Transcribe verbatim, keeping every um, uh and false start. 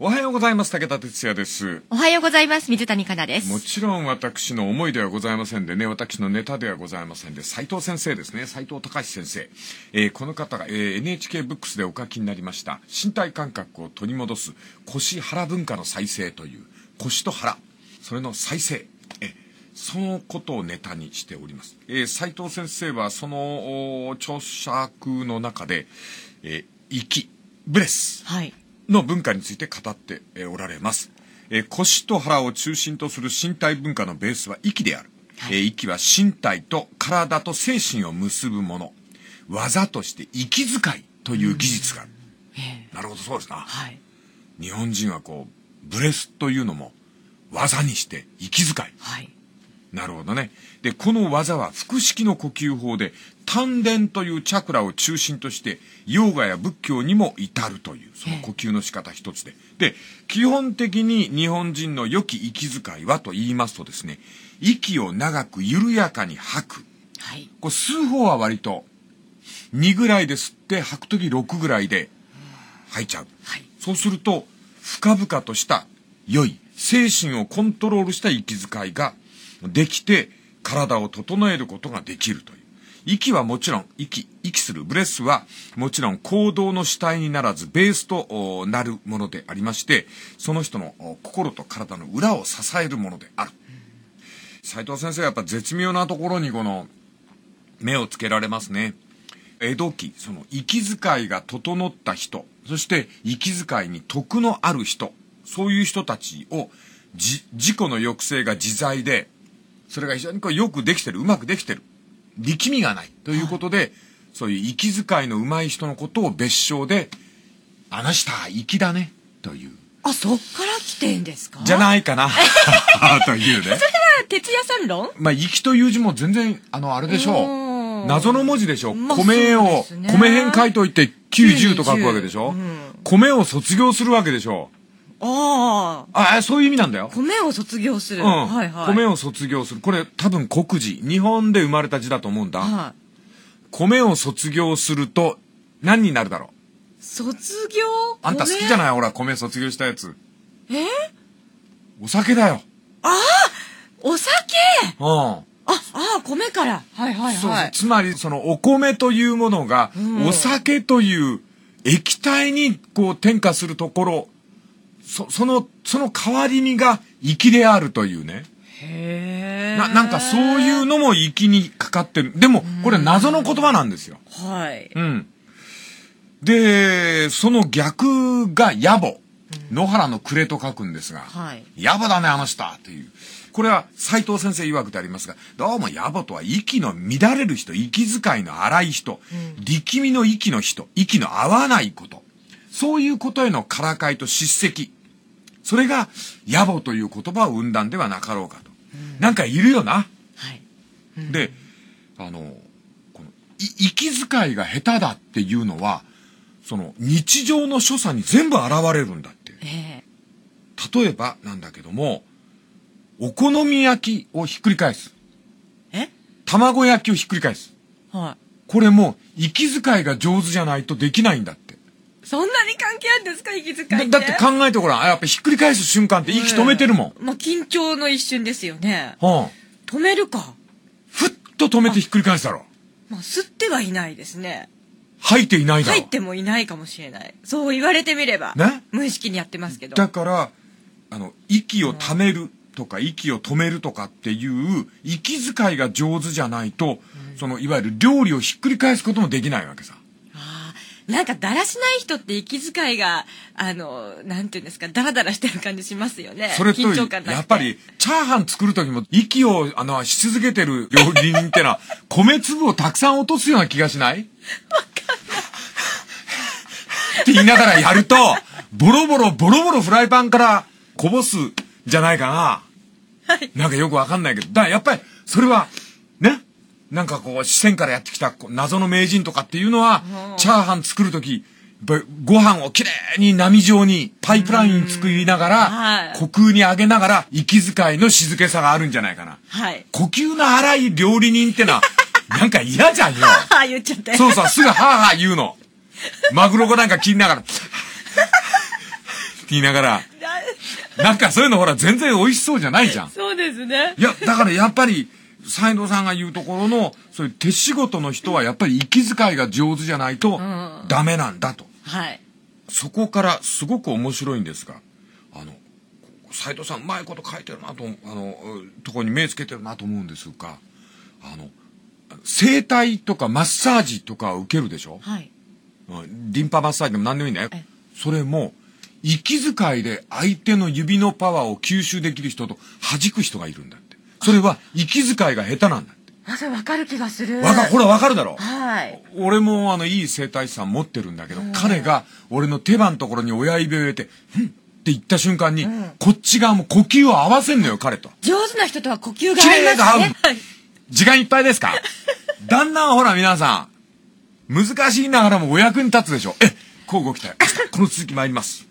おはようございます。武田哲也です。 おはようございます。水谷香奈です。 もちろん私の思いではございませんでね、私のネタではございませんで、斉藤先生ですね、斉藤隆先生、えー、この方が、えー、エヌエイチケー ブックスでお書きになりました身体感覚を取り戻す腰腹文化の再生という腰と腹、それの再生、えそのことをネタにしております。えー、斉藤先生はその著作の中で、えー、息ブレス、はいの文化について語っておられます。えー、腰と腹を中心とする身体文化のベースは息である。はい、えー、息は身体と体と精神を結ぶもの。技として息遣いという技術がある。なるほど、そうですな。はい、日本人はこうブレスというのも技にして息遣い。はい、なるほどね。で、この技は腹式の呼吸法で、丹田というチャクラを中心としてヨガや仏教にも至るというその呼吸の仕方一つで、で基本的に日本人の良き息遣いはと言いますとですね、息を長く緩やかに吐く、はい、これ吸う方は割とにぐらいで吸って吐くときろくぐらいで吐いちゃう、はい、そうすると深々とした良い精神をコントロールした息遣いができて体を整えることができるという。息はもちろん、息、息するブレスはもちろん行動の主体にならずベースとなるものでありまして、その人の心と体の裏を支えるものである。斉藤先生はやっぱ絶妙なところにこの目をつけられますね。江戸期、その息遣いが整った人、そして息遣いに徳のある人、そういう人たちをじ自己の抑制が自在で、それが非常にこうよくできてる、うまくできてる。力みがないということで、はい、そういう息遣いの上手い人のことを別称で、あの人は粋だねという。 あ、そっから来てんですか？ じゃないかなというね。それは哲也さん論？ まあ粋という字も全然あのあれでしょう。謎の文字でしょ。まあ、米を、ね、米辺書いといてきゅうじゅうと書くわけでしょ。うん、米を卒業するわけでしょ。ああ。あ、そういう意味なんだよ。 米を卒業する。 うん。はいはい。米を卒業する。これ多分国字。日本で生まれた字だと思うんだ。はい。米を卒業すると何になるだろう？卒業？ あんた好きじゃない？ほら、米卒業したやつ。 え？ お酒だよ。 ああ！お酒！ うん。あ、 ああ、米から。はいはいはい。 そうそう。つまり、そのお米というものが、うん、お酒という液体にこう転化するところ、そ, その、その代わりにが粋であるというね。 へー。 な、なんかそういうのも粋にかかってる。でも、これ謎の言葉なんですよ。 はい。 うん。で、その逆が野暮。野原の暮れと書くんですが、はい。野暮だね、あの人という。これは斉藤先生曰くでありますが、どうも野暮とは息の乱れる人、息遣いの荒い人、うん、力みの息の人、息の合わないこと。そういうことへのからかいと叱責。それが野暮という言葉を生んだんではなかろうかと。うん、なんかいるよな。はい。うん、で、あの、この、息遣いが下手だっていうのは、その日常の所作に全部現れるんだって。えー、例えばなんだけども、お好み焼きをひっくり返す。 え？ 卵焼きをひっくり返す。 はい。 これも息遣いが上手じゃないとできないんだって。 そんなに関係あるんですか、息遣いって。 だ, だって考えてごらん。やっぱひっくり返す瞬間って息止めてるもん。 えー、まあ緊張の一瞬ですよね。 はあ、 止めるか。 ふっと止めてひっくり返すだろ。 まあ吸ってはいないですね。 吐いていないだろ。 吐いてもいないかもしれない。そう言われてみれば。ね。無意識にやってますけど。 だから、あの、息を溜めるとか、息を止めるとかっていう、息遣いが上手じゃないと、うん、その、いわゆる料理をひっくり返すこともできないわけさ。 ああ、なんかだらしない人って息遣いが、あの、なんていうんですか、ダラダラしてる感じしますよね。 それと、緊張感やっぱり、チャーハン作るときも、息を、あの、し続けてる料理人ってのは、米粒をたくさん落とすような気がしない？って言いながらやると、ボロボロ、ボロボロフライパンからこぼすじゃないかな。はい。なんかよくわかんないけど、だからやっぱり、それは、ね。なんかこう、四川からやってきた謎の名人とかっていうのは、チャーハン作るとき、ご飯をきれいに波状にパイプライン作りながら、はい、虚空に上げながら、息遣いの静けさがあるんじゃないかな。はい。呼吸の荒い料理人ってのは、なんか嫌じゃんよ。 はぁ言っちゃって。 そうそう、すぐはぁはぁ言うの。マグロ語なんか切りながら、っ言いながら、なんかそういうのほら全然美味しそうじゃないじゃん。 そうですね。 いや、だからやっぱり、斉藤さんが言うところの、そういう手仕事の人はやっぱり息遣いが上手じゃないとダメなんだと。 はい。 そこからすごく面白いんですが、あの、斉藤さんうまいこと書いてるなと、あの、ところに目つけてるなと思うんですが、あの、整体とかマッサージとか受けるでしょ。 はい。 リンパマッサージでも何でもいいんだよ。それも、息遣いで相手の指のパワーを吸収できる人と弾く人がいるんだって。それは息遣いが下手なんだって。 あ、それ分かる気がする。 わか、ほらわかるだろ。 はい。 俺もあの、いい整体師さん持ってるんだけど、彼が俺の手羽のところに親指を入れて、ふんって言った瞬間に、うん、こっち側も呼吸を合わせんのよ、彼と。 上手な人とは呼吸が合いますね。 時間いっぱいですか？だんだんほら皆さん、難しいながらもお役に立つでしょ。え、こうご期待。この続き参ります。